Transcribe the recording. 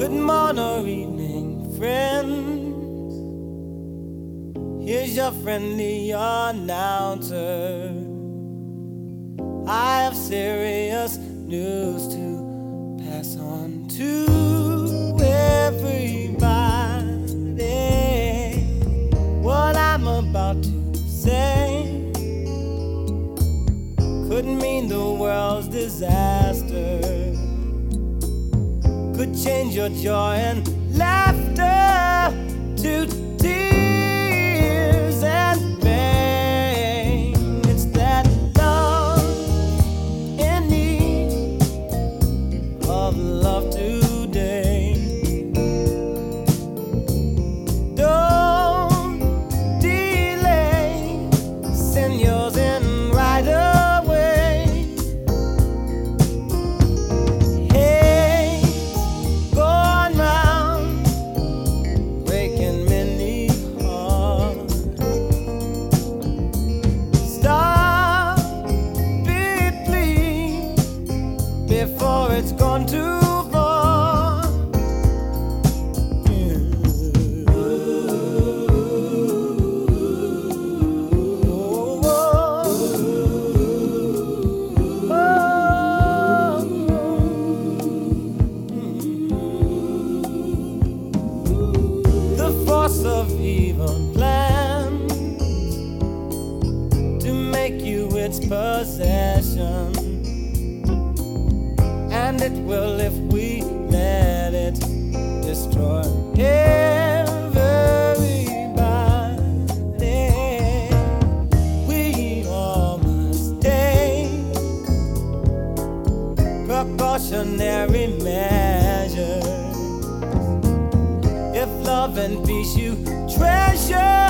Good morning or evening, friends. Here's your friendly announcer. I have serious news to pass on to everybody. What I'm about to say could mean the world's disaster, could change your joy and laughter to tears and pain. It's that love in need of love today. Don't delay, send yours in right away. Hey, going round, breaking many hearts. Stop it, please, before it's gone too far. The force of evil plans to make you its possession, and it will if we let it destroy everybody. We all must take precautionary measures if love and peace you treasure.